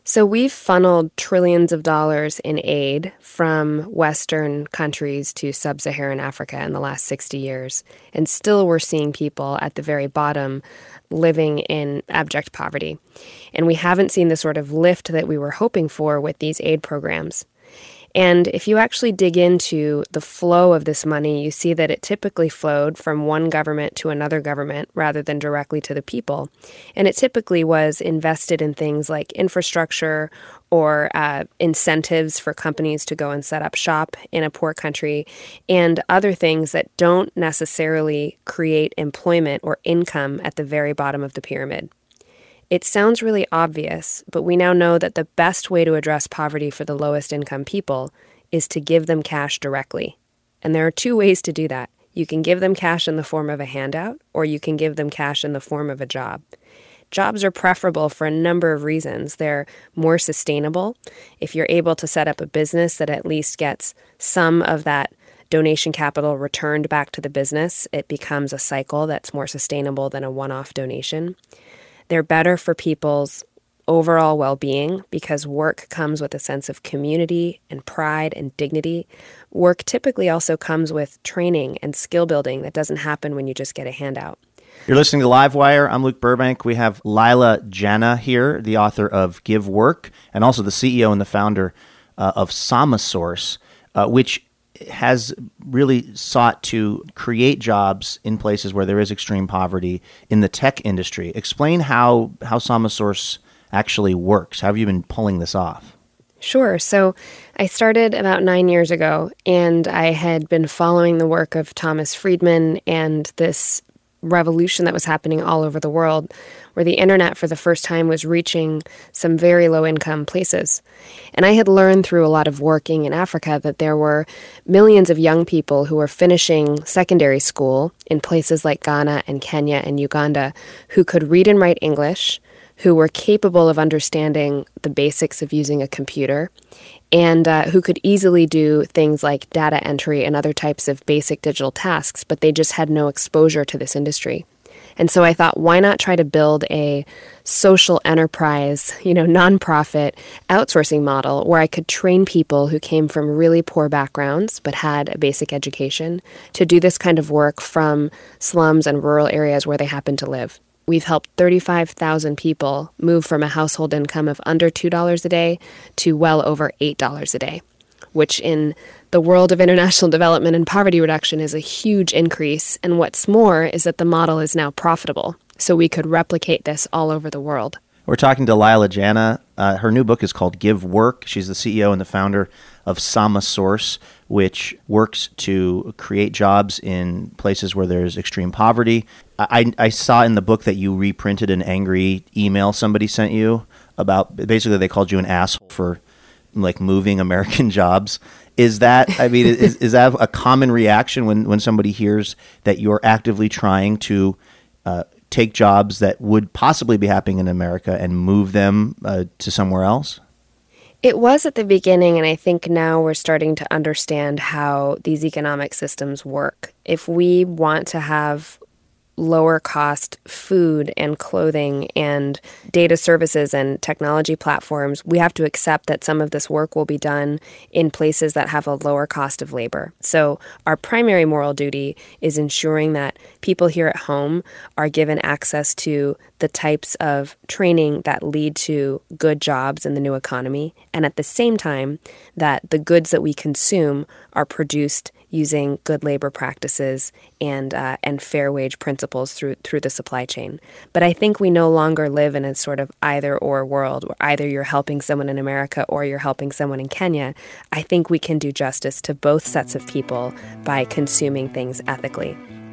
So we've funneled trillions of dollars in aid from Western countries to sub-Saharan Africa in the last sixty years. And still we're seeing people at the very bottom living in abject poverty. And we haven't seen the sort of lift that we were hoping for with these aid programs. And if you actually dig into the flow of this money, you see that it typically flowed from one government to another government rather than directly to the people. And it typically was invested in things like infrastructure or uh, incentives for companies to go and set up shop in a poor country, and other things that don't necessarily create employment or income at the very bottom of the pyramid. It sounds really obvious, but we now know that the best way to address poverty for the lowest income people is to give them cash directly. And there are two ways to do that. You can give them cash in the form of a handout, or you can give them cash in the form of a job. Jobs are preferable for a number of reasons. They're more sustainable. If you're able to set up a business that at least gets some of that donation capital returned back to the business, it becomes a cycle that's more sustainable than a one-off donation. They're better for people's overall well-being because work comes with a sense of community and pride and dignity. Work typically also comes with training and skill building that doesn't happen when you just get a handout. You're listening to Livewire. I'm Luke Burbank. We have Lila Janah here, the author of Give Work, and also the C E O and the founder uh, of Samasource, uh, which has really sought to create jobs in places where there is extreme poverty in the tech industry. Explain how, how Samasource actually works. How have you been pulling this off? Sure. So I started about nine years ago, and I had been following the work of Thomas Friedman and this revolution that was happening all over the world, where the internet for the first time was reaching some very low-income places. And I had learned through a lot of working in Africa that there were millions of young people who were finishing secondary school in places like Ghana and Kenya and Uganda who could read and write English, who were capable of understanding the basics of using a computer, and uh, who could easily do things like data entry and other types of basic digital tasks, but they just had no exposure to this industry. And so I thought, why not try to build a social enterprise, you know, nonprofit outsourcing model where I could train people who came from really poor backgrounds but had a basic education to do this kind of work from slums and rural areas where they happen to live. We've helped thirty-five thousand people move from a household income of under two dollars a day to well over eight dollars a day, which in the world of international development and poverty reduction is a huge increase. And what's more is that the model is now profitable. So we could replicate this all over the world. We're talking to Lila Janah. Uh, her new book is called Give Work. She's the C E O and the founder of Samasource, which works to create jobs in places where there's extreme poverty. I, I saw in the book that you reprinted an angry email somebody sent you about, basically they called you an asshole for like moving American jobs. Is that, I mean, is, is that a common reaction when, when somebody hears that you're actively trying to uh, take jobs that would possibly be happening in America and move them uh, to somewhere else? It was at the beginning, and I think now we're starting to understand how these economic systems work. If we want to have lower cost food and clothing and data services and technology platforms, we have to accept that some of this work will be done in places that have a lower cost of labor. So our primary moral duty is ensuring that people here at home are given access to the types of training that lead to good jobs in the new economy, and at the same time that the goods that we consume are produced using good labor practices and uh, and fair wage principles through through the supply chain. But I think we no longer live in a sort of either-or world where either you're helping someone in America or you're helping someone in Kenya. I think we can do justice to both sets of people by consuming things ethically.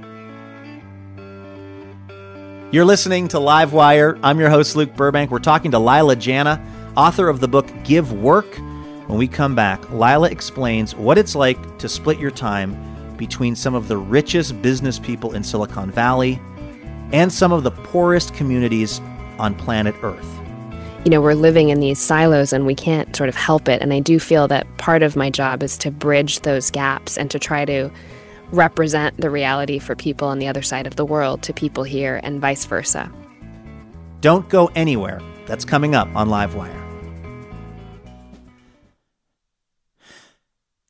You're listening to Livewire. I'm your host, Luke Burbank. We're talking to Lila Janah, author of the book Give Work. When we come back, Lila explains what it's like to split your time between some of the richest business people in Silicon Valley and some of the poorest communities on planet Earth. You know, we're living in these silos and we can't sort of help it. And I do feel that part of my job is to bridge those gaps and to try to represent the reality for people on the other side of the world to people here and vice versa. Don't go anywhere. That's coming up on Livewire.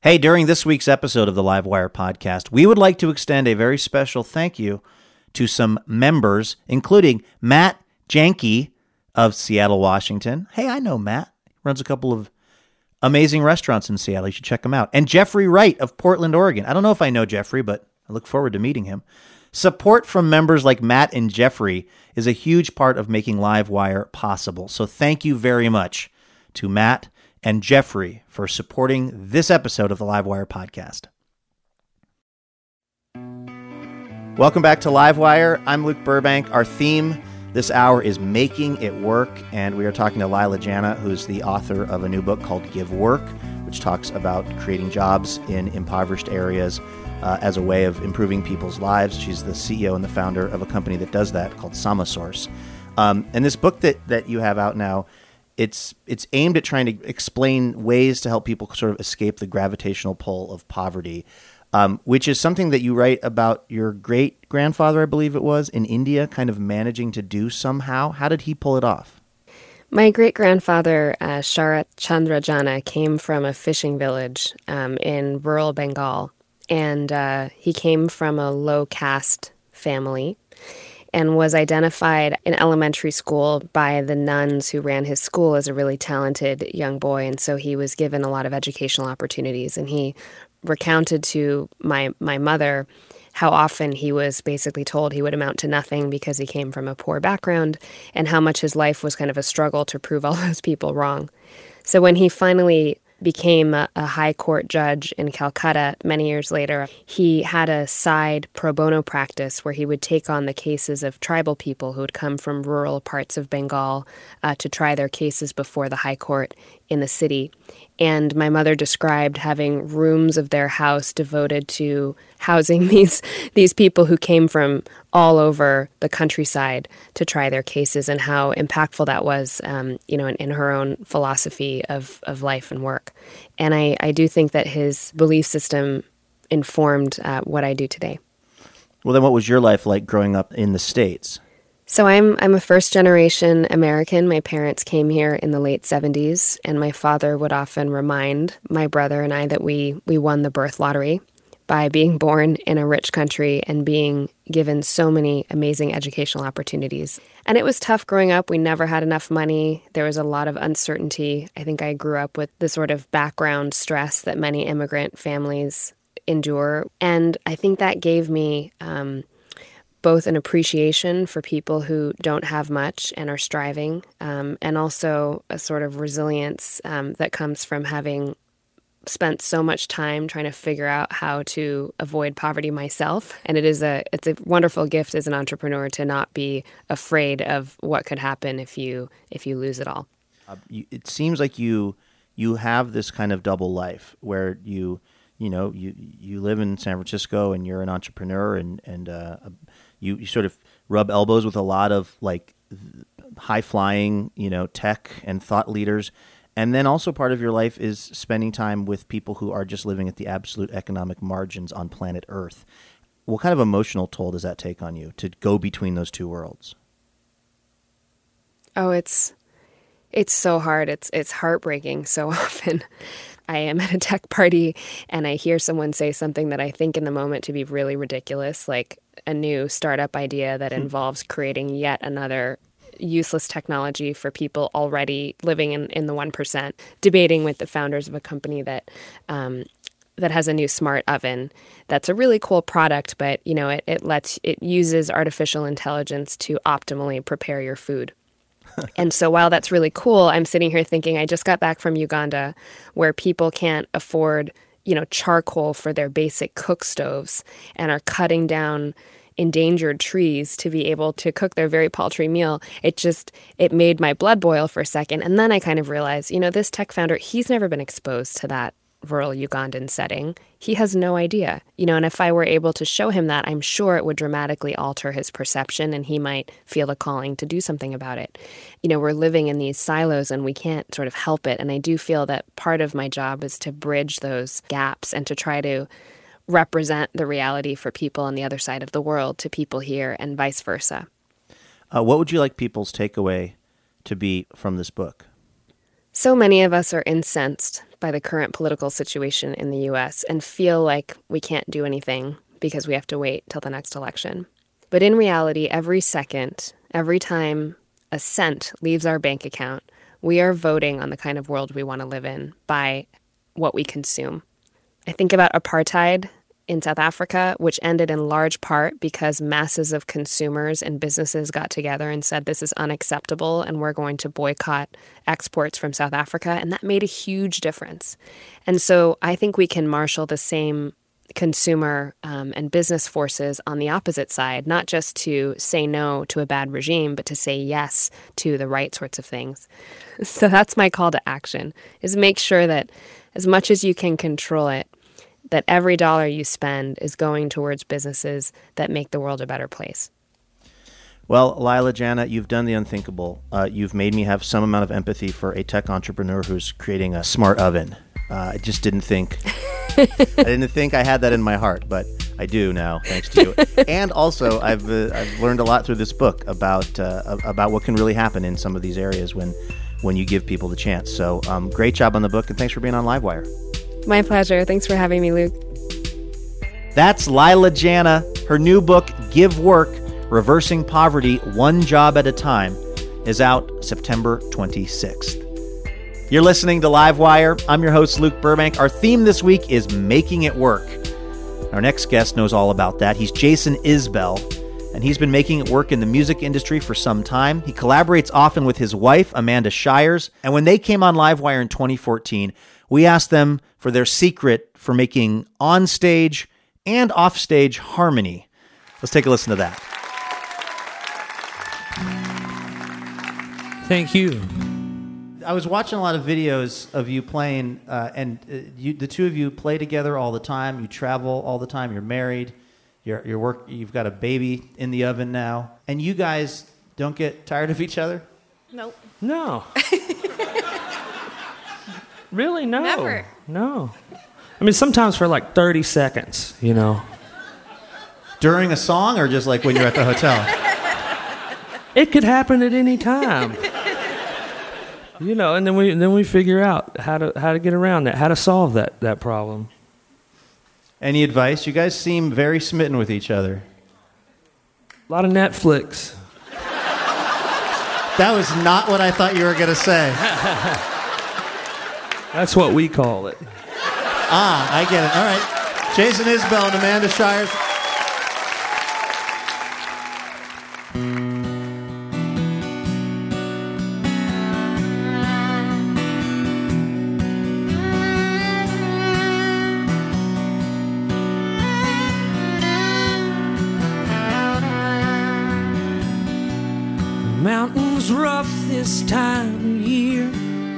Hey, during this week's episode of the Livewire podcast, we would like to extend a very special thank you to some members, including Matt Janke of Seattle, Washington. Hey, I know Matt. He runs a couple of amazing restaurants in Seattle. You should check him out. And Jeffrey Wright of Portland, Oregon. I don't know if I know Jeffrey, but I look forward to meeting him. Support from members like Matt and Jeffrey is a huge part of making Livewire possible. So thank you very much to Matt and Jeffrey for supporting this episode of the Livewire podcast. Welcome back to Livewire. I'm Luke Burbank. Our theme this hour is Making It Work, and we are talking to Lila Janah, who's the author of a new book called Give Work, which talks about creating jobs in impoverished areas uh, as a way of improving people's lives. She's the C E O and the founder of a company that does that called Samasource. Um, and this book that, that you have out now, it's it's aimed at trying to explain ways to help people sort of escape the gravitational pull of poverty. Um, which is something that you write about your great-grandfather, I believe it was, in India, kind of managing to do somehow. How did he pull it off? My great-grandfather, uh, Sharat Chandra Janah, came from a fishing village um, in rural Bengal, and uh, he came from a low-caste family and was identified in elementary school by the nuns who ran his school as a really talented young boy, and so he was given a lot of educational opportunities, and he recounted to my my mother how often he was basically told he would amount to nothing because he came from a poor background, and how much his life was kind of a struggle to prove all those people wrong. So when he finally became a, a high court judge in Calcutta many years later, he had a side pro bono practice where he would take on the cases of tribal people who had come from rural parts of Bengal uh, to try their cases before the high court in the city. And my mother described having rooms of their house devoted to housing these these people who came from all over the countryside to try their cases, and how impactful that was, um, you know, in, in her own philosophy of, of life and work. And I, I do think that his belief system informed uh, what I do today. Well, then what was your life like growing up in the States? So I'm I'm a first-generation American. My parents came here in the late seventies, and my father would often remind my brother and I that we, we won the birth lottery by being born in a rich country and being given so many amazing educational opportunities. And it was tough growing up. We never had enough money. There was a lot of uncertainty. I think I grew up with the sort of background stress that many immigrant families endure. And I think that gave me Um, both an appreciation for people who don't have much and are striving, um, and also a sort of resilience um, that comes from having spent so much time trying to figure out how to avoid poverty myself. And it is a it's a wonderful gift as an entrepreneur to not be afraid of what could happen if you if you lose it all. Uh, you, it seems like you you have this kind of double life where you you know you you live in San Francisco and you're an entrepreneur, and and uh, You, you sort of rub elbows with a lot of like high-flying, you know, tech and thought leaders. And then also part of your life is spending time with people who are just living at the absolute economic margins on planet Earth. What kind of emotional toll does that take on you to go between those two worlds? Oh, it's it's so hard. It's it's heartbreaking so often. I am at a tech party and I hear someone say something that I think in the moment to be really ridiculous, like a new startup idea that involves creating yet another useless technology for people already living in, in the one percent, debating with the founders of a company that um, that has a new smart oven that's a really cool product, but you know it, it lets it uses artificial intelligence to optimally prepare your food. And so while that's really cool, I'm sitting here thinking I just got back from Uganda where people can't afford, you know, charcoal for their basic cook stoves and are cutting down endangered trees to be able to cook their very paltry meal. It just, it made my blood boil for a second. And then I kind of realized, you know, this tech founder, he's never been exposed to that rural Ugandan setting. He has no idea, you know, and if I were able to show him that, I'm sure it would dramatically alter his perception and he might feel a calling to do something about it. You know, we're living in these silos and we can't sort of help it. And I do feel that part of my job is to bridge those gaps and to try to represent the reality for people on the other side of the world to people here and vice versa. Uh, what would you like people's takeaway to be from this book? So many of us are incensed by the current political situation in the U S and feel like we can't do anything because we have to wait till the next election. But in reality, every second, every time a cent leaves our bank account, we are voting on the kind of world we want to live in by what we consume. I think about apartheid in South Africa, which ended in large part because masses of consumers and businesses got together and said this is unacceptable and we're going to boycott exports from South Africa, and that made a huge difference. And so I think we can marshal the same consumer um, and business forces on the opposite side, not just to say no to a bad regime, but to say yes to the right sorts of things. So that's my call to action, is make sure that as much as you can control it, that every dollar you spend is going towards businesses that make the world a better place. Well, Lila Jana, you've done the unthinkable. Uh, you've made me have some amount of empathy for a tech entrepreneur who's creating a smart oven. Uh, I just didn't think I didn't think I had that in my heart, but I do now, thanks to you. And also, I've uh, I've learned a lot through this book about uh, about what can really happen in some of these areas when when you give people the chance. So, um, great job on the book, and thanks for being on Livewire. My pleasure. Thanks for having me, Luke. That's Lila Jana. Her new book, Give Work: Reversing Poverty One Job at a Time, is out September twenty-sixth. You're listening to Livewire. I'm your host, Luke Burbank. Our theme this week is Making It Work. Our next guest knows all about that. He's Jason Isbell, and he's been making it work in the music industry for some time. He collaborates often with his wife, Amanda Shires, and when they came on Livewire in twenty fourteen, we asked them for their secret for making on-stage and off-stage harmony. Let's take a listen to that. Thank you. I was watching a lot of videos of you playing, uh, and uh, you, the two of you play together all the time. You travel all the time. You're married. You're, you're work. You've got a baby in the oven now, and you guys don't get tired of each other? Nope. No. Really? No. Never. No. I mean, sometimes for like thirty seconds, you know. During a song, or just like when you're at the hotel? It could happen at any time. You know, and then we then we figure out how to how to get around that, how to solve that that problem. Any advice? You guys seem very smitten with each other. A lot of Netflix. That was not what I thought you were going to say. That's what we call it. Ah, I get it. All right. Jason Isbell and Amanda Shires. Mountains rough this time of year.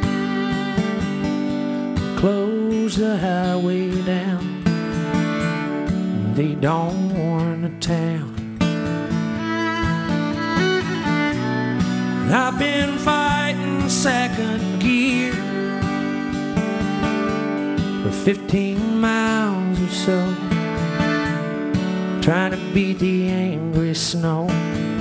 Close the highway down. They don't warn the town. I've been fighting second gear for fifteen miles or so, trying to beat the angry snow.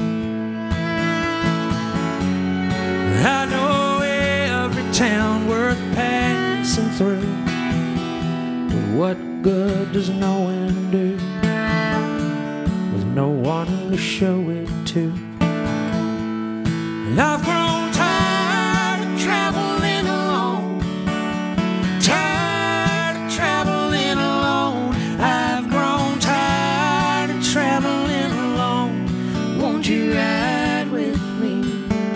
I know every town worth passing through, but what good does knowing do with no one to show it to? And I've grown tired of traveling alone, tired of traveling alone. I've grown tired of traveling alone. Won't you ride with me?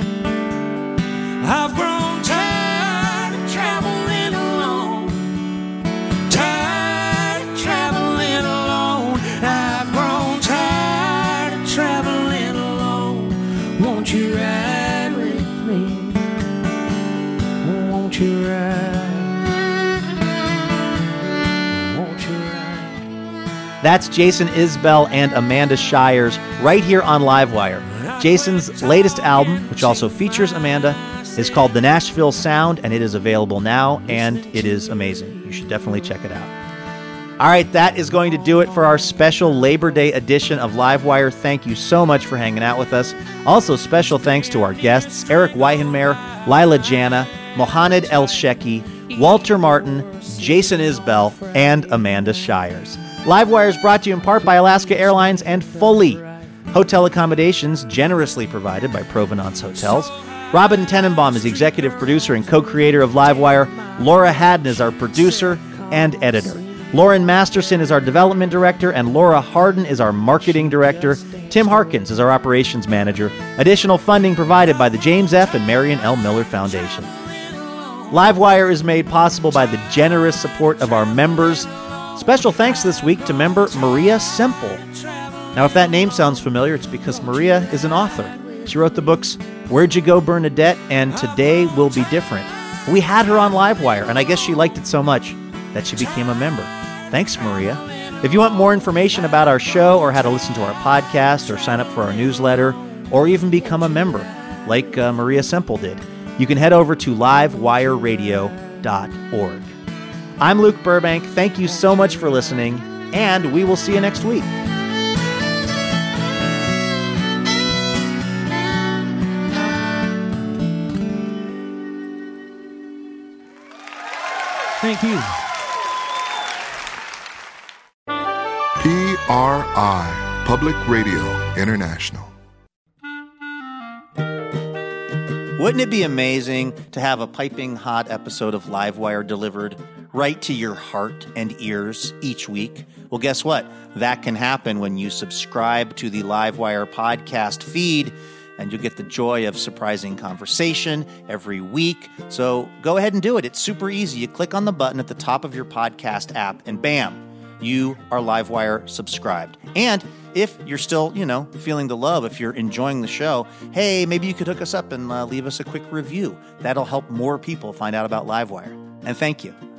I've grown tired of traveling alone, tired of traveling alone. I've grown tired of traveling alone. Won't you ride with me? Won't you ride? Won't you ride? That's Jason Isbell and Amanda Shires right here on Livewire. Jason's latest album, which also features Amanda, is called The Nashville Sound, and it is available now, and it is amazing. You should definitely check it out. All right, that is going to do it for our special Labor Day edition of Livewire. Thank you so much for hanging out with us. Also, special thanks to our guests, Eric Weihenmayer, Lila Jana, Mohamed El-Sheki, Walter Martin, Jason Isbell, and Amanda Shires. Livewire is brought to you in part by Alaska Airlines and Fully. Hotel accommodations generously provided by Provenance Hotels. Robin Tenenbaum is the executive producer and co-creator of Livewire. Laura Haddon is our producer and editor. Lauren Masterson is our development director, and Laura Harden is our marketing director. Tim Harkins is our operations manager. Additional funding provided by the James F. and Marion L. Miller Foundation. Livewire is made possible by the generous support of our members. Special thanks this week to member Maria Semple. Now, if that name sounds familiar, it's because Maria is an author. She wrote the books Where'd You Go, Bernadette, and Today Will Be Different. We had her on Livewire, and I guess she liked it so much that she became a member. Thanks, Maria. If you want more information about our show or how to listen to our podcast or sign up for our newsletter or even become a member, like uh, Maria Semple did, you can head over to livewire radio dot org. I'm Luke Burbank. Thank you so much for listening, and we will see you next week. Thank you. P R I, Public Radio International. Wouldn't it be amazing to have a piping hot episode of Livewire delivered right to your heart and ears each week? Well, guess what? That can happen when you subscribe to the Livewire podcast feed, and you'll get the joy of surprising conversation every week. So go ahead and do it. It's super easy. You click on the button at the top of your podcast app, and bam, you are Livewire subscribed. And if you're still, you know, feeling the love, if you're enjoying the show, hey, maybe you could hook us up and uh, leave us a quick review. That'll help more people find out about Livewire. And thank you.